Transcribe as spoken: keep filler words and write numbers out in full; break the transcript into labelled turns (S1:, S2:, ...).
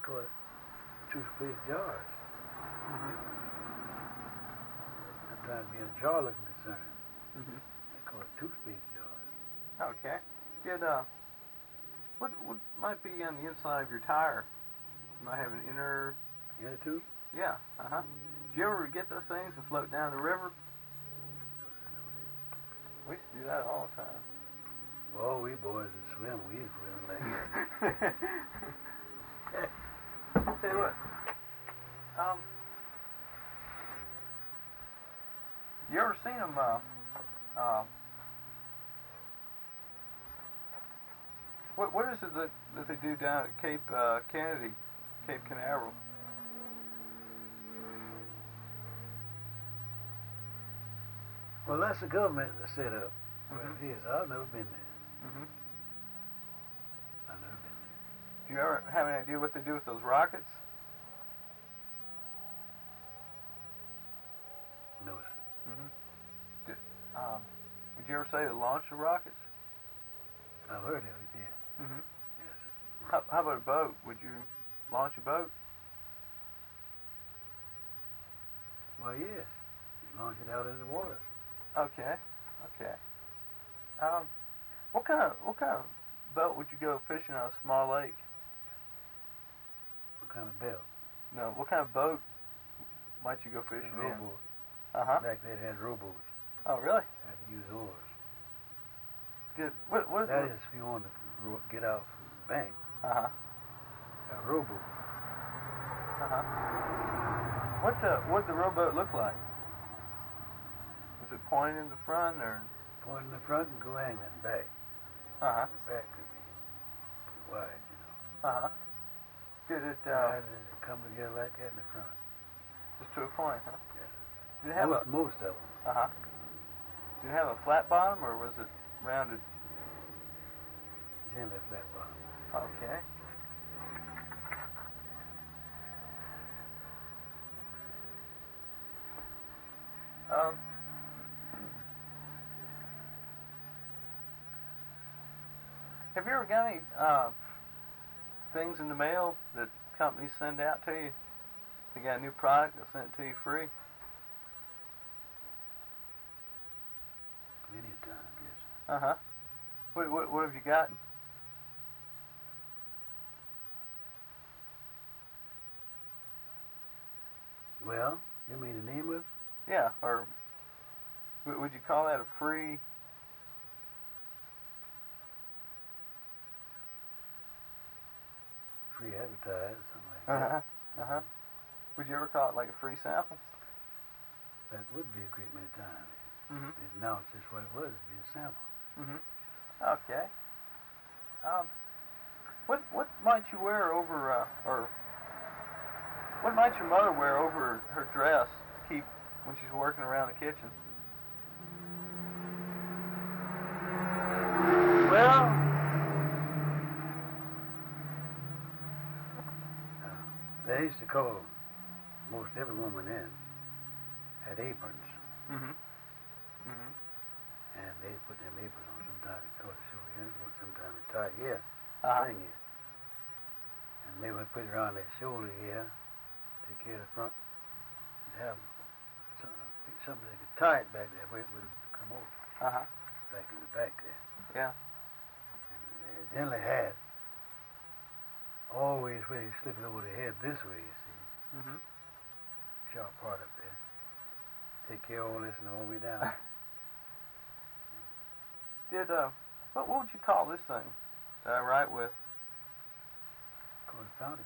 S1: called two-space jars.
S2: Mm-hmm.
S1: Sometimes being a jar-looking concern.
S2: Mm-hmm.
S1: They call it two-space jars.
S2: Okay. Did uh, what what might be on the inside of your tire? You might have an inner.
S1: Inner tube?
S2: Yeah. Uh huh. Did you ever get those things and float down the river? We used to do that all the time.
S1: Well, we boys would swim. We used to swim like that.
S2: I'll tell you what. Um, you ever seen them? Uh, uh, what what is it that, that they do down at Cape uh, Kennedy, Cape Canaveral?
S1: Well, that's the government that set up where
S2: Mhm.
S1: it is. I've never been there.
S2: Mm-hmm.
S1: I've never been there.
S2: Do you ever have any idea what they do with those rockets?
S1: No, sir.
S2: Mm-hmm. Did, um, would you ever say to launch the rockets?
S1: I've heard of it, yeah.
S2: Mm-hmm.
S1: Yes, sir.
S2: How, how about a boat? Would you launch a boat?
S1: Well, yes. You launch it out into the water.
S2: Okay. Okay. Um, what kind of what kind of boat would you go fishing on a small lake?
S1: What kind of belt?
S2: No. What kind of boat might you go fishing in?
S1: Rowboat.
S2: Uh huh.
S1: Back then, they had rowboats.
S2: Oh, really?
S1: Had to use oars.
S2: Good. What? What?
S1: That is if you want to ro- get out from the bank.
S2: Uh huh.
S1: A rowboat.
S2: Uh huh. What the what the rowboat look like? Was it pointing in the front or?
S1: Point in the front and go angling back.
S2: Uh huh.
S1: The back could be pretty wide, you know.
S2: Uh huh. Did it
S1: Why
S2: uh,
S1: did it come together like that in the front?
S2: just to a point, huh?
S1: Yes,
S2: Did it
S1: sir.
S2: have
S1: Most,
S2: a
S1: most of them.
S2: uh huh? Did it have a flat bottom or was it rounded?
S1: Generally flat bottom.
S2: Okay. Um. Have you ever got any uh, things in the mail that companies send out to you? They got a new product, they'll send it to you free.
S1: Many a time, yes.
S2: Uh huh. What, what what have you gotten?
S1: Well, you mean the name of it?
S2: Yeah, or w- would you call that a free?
S1: Free advertise, something like
S2: Uh
S1: that.
S2: huh. Uh huh. Would you ever call it like a free sample?
S1: That would be a great many times.
S2: Mm-hmm.
S1: If now it's just what it was, it'd be a sample.
S2: Mm-hmm. Okay. Um, what what might you wear over uh, or what might your mother wear over her dress to keep when she's working around the kitchen?
S1: Well, uh, they used to call most every woman in had aprons,
S2: Mm-hmm. Mm-hmm.
S1: and they put them aprons on sometimes to cover the shoulder here, sometimes they tie here,
S2: Uh-huh.
S1: thing here, and they would put it around their shoulder here, take care of the front, and have some, something they could tie it back there where it would come over,
S2: Uh-huh.
S1: back in the back there.
S2: Yeah.
S1: They generally had always where you slip it over the head this way, you see,
S2: Mm-hmm.
S1: sharp part up there. Take care of all this and all the way down.
S2: Did uh, what what would you call this thing that I write with?
S1: Called fountain